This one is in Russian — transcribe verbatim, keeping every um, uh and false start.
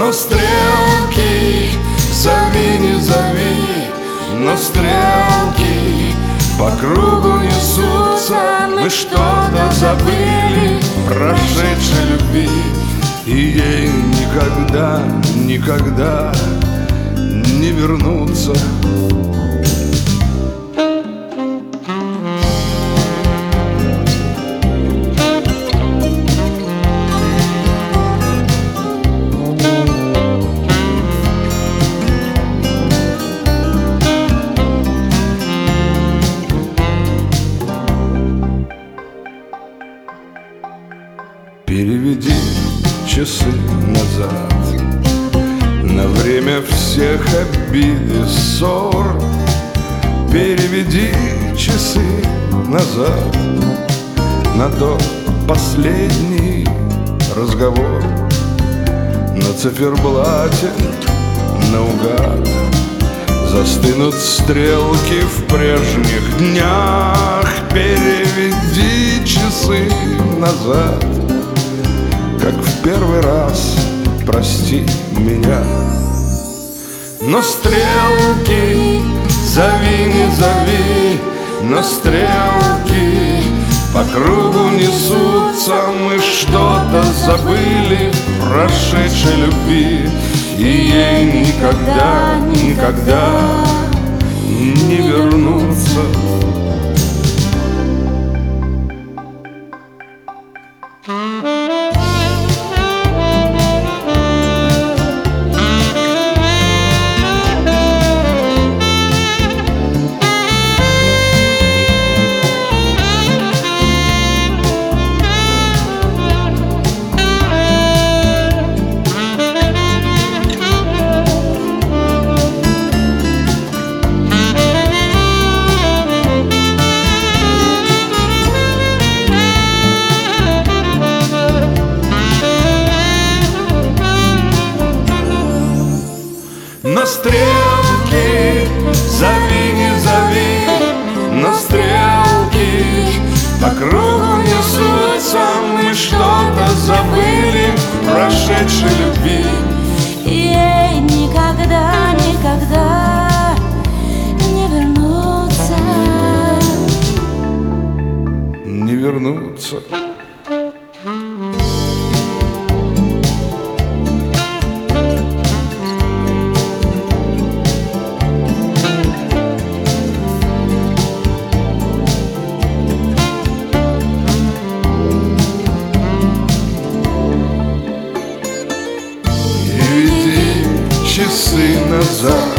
Но стрелки, зови, не зови, но стрелки по кругу несутся. Мы что-то забыли прошедшей любви, и ей никогда, никогда не вернуться. Переведи часы назад на время всех обид и ссор. Переведи часы назад на тот последний разговор. На циферблате наугад застынут стрелки в прежних днях. Переведи часы назад, как в первый раз, прости меня. Но стрелки, зови, не зови, но стрелки по кругу несутся. Мы что-то забыли прошедшей любви, и ей никогда, никогда не вернуться. Но стрелки, зови, не зови, но стрелки по кругу несутся. Мы что-то забыли прошедшей любви, и ей никогда, никогда не вернуться. Не вернуться. Часы назад